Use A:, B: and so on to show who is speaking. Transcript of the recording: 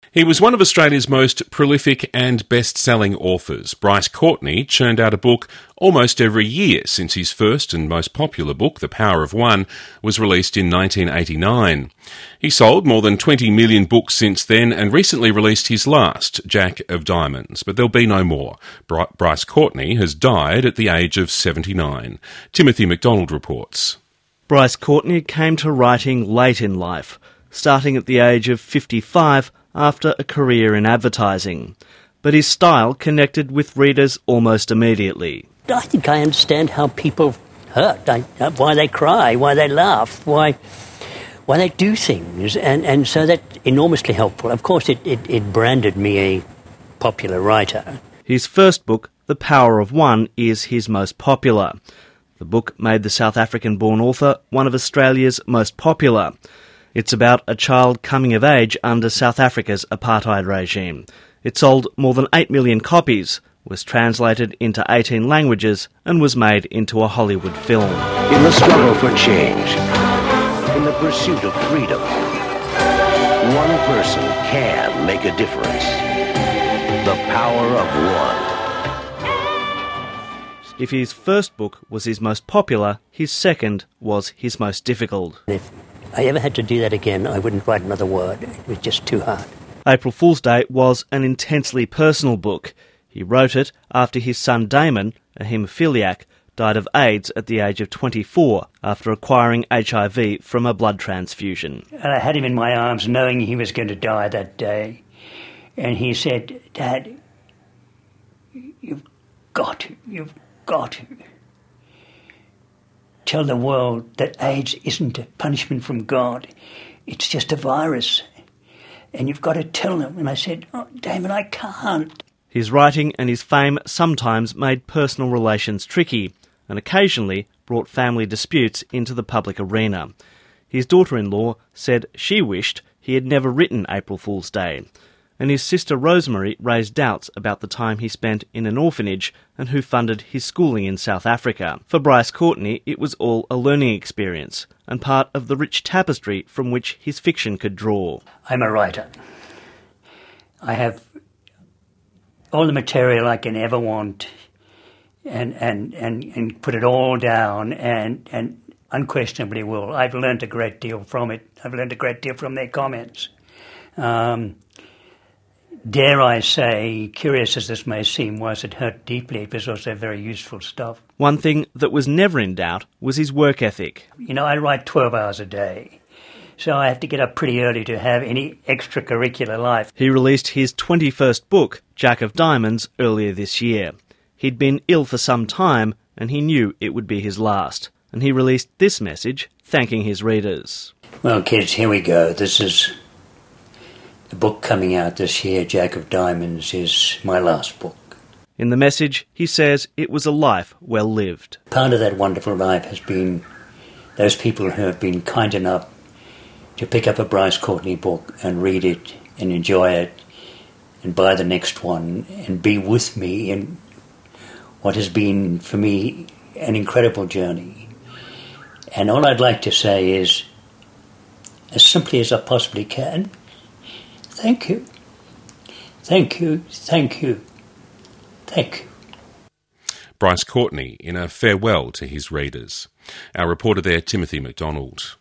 A: He was one of Australia's most prolific and best-selling authors. Bryce Courtenay churned out a book almost every year since his first and most popular book, The Power of One, was released in 1989. He sold more than 20 million books since then and recently released his last, Jack of Diamonds. But there'll be no more. Bryce Courtenay has died at the age of 79. Timothy McDonald reports.
B: Bryce Courtenay came to writing late in life, starting at the age of 55 after a career in advertising. But his style connected with readers almost immediately.
C: I think I understand how people hurt, why they cry, why they laugh, why they do things, and so that's enormously helpful. Of course, it branded me a popular writer.
B: His first book, The Power of One, is his most popular. The book made the South African-born author one of Australia's most popular. It's about a child coming of age under South Africa's apartheid regime. It sold more than 8 million copies, was translated into 18 languages, and was made into a Hollywood film.
D: In the struggle for change, in the pursuit of freedom, one person can make a difference. The Power of One.
B: If his first book was his most popular, his second was his most difficult.
C: If I ever had to do that again, I wouldn't write another word. It was just too hard.
B: April Fool's Day was an intensely personal book. He wrote it after his son Damon, a haemophiliac, died of AIDS at the age of 24 after acquiring HIV from a blood transfusion.
E: And I had him in my arms knowing he was going to die that day. And he said, "Dad, you've got to tell the world that AIDS isn't a punishment from God. It's just a virus. And you've got to tell them." And I said, "Oh, Damon, I can't."
B: His writing and his fame sometimes made personal relations tricky and occasionally brought family disputes into the public arena. His daughter-in-law said she wished he had never written April Fool's Day, and his sister Rosemary raised doubts about the time he spent in an orphanage and who funded his schooling in South Africa. For Bryce Courtenay, it was all a learning experience and part of the rich tapestry from which his fiction could draw.
E: I'm a writer. I have all the material I can ever want and put it all down and unquestionably will. I've learned a great deal from it. I've learned a great deal from their comments. Dare I say, curious as this may seem, whilst it hurt deeply, it was also very useful stuff.
B: One thing that was never in doubt was his work ethic.
E: You know, I write 12 hours a day, so I have to get up pretty early to have any extracurricular life.
B: He released his 21st book, Jack of Diamonds, earlier this year. He'd been ill for some time, and he knew it would be his last. And he released this message, thanking his readers.
C: Well, kids, here we go. This is the book coming out this year, Jack of Diamonds, is my last book.
B: In the message, he says it was a life well lived.
C: Part of that wonderful life has been those people who have been kind enough to pick up a Bryce Courtenay book and read it and enjoy it and buy the next one and be with me in what has been, for me, an incredible journey. And all I'd like to say is, as simply as I possibly can, thank you. Thank you. Thank you. Thank you.
A: Bryce Courtenay in a farewell to his readers. Our reporter there, Timothy McDonald.